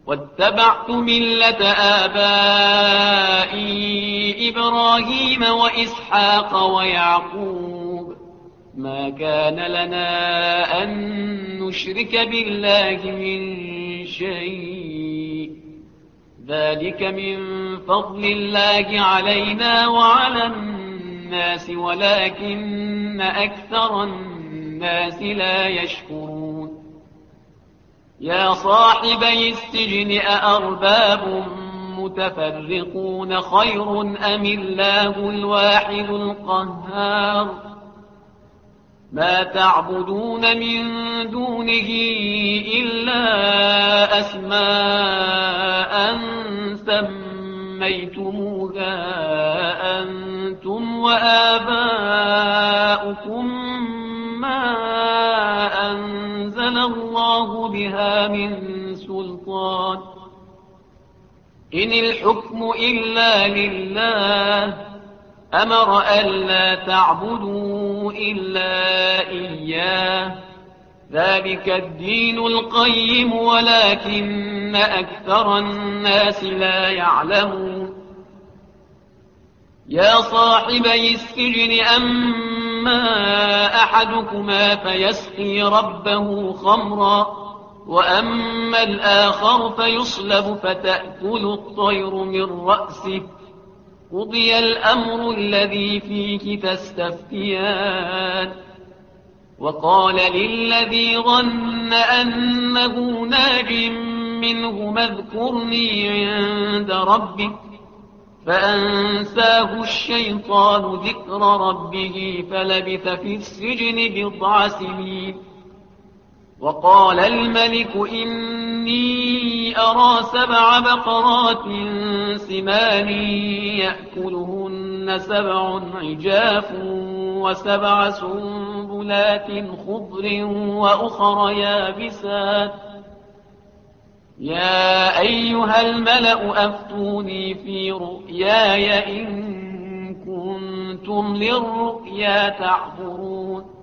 واتبعت ملة آبائي إبراهيم وإسحاق ويعقوب ما كان لنا أن نشرك بالله من شيء ذلك من فضل الله علينا وعلى الناس ولكن أكثر الناس لا يشكرون يا صاحبي السجن أأرباب متفرقون خير أم الله الواحد القهار ما تعبدون من دونه إلا أسماء سميتموها أنتم وآباؤكم ما أنزل الله بها من سلطان إن الحكم إلا لله أمر ألا تعبدوا إلا إياه ذلك الدين القيم ولكن أكثر الناس لا يعلمون يا صاحبي السجن أما أحدكما فيسقي ربه خمرا وأما الآخر فيصلب فتأكل الطير من رأسه قضي الأمر الذي فيه تستفتيان وقال للذي ظن أنه ناج منه اذكرني عند ربك فأنساه الشيطان ذكر ربه فلبث في السجن بضع سنين وقال الملك إني أرى 7 بقرات سمان يأكلهن 7 عجاف و7 سنبلات خضر وأخر يابسات يا أيها الملأ أفتوني في رؤياي إن كنتم للرؤيا تعبرون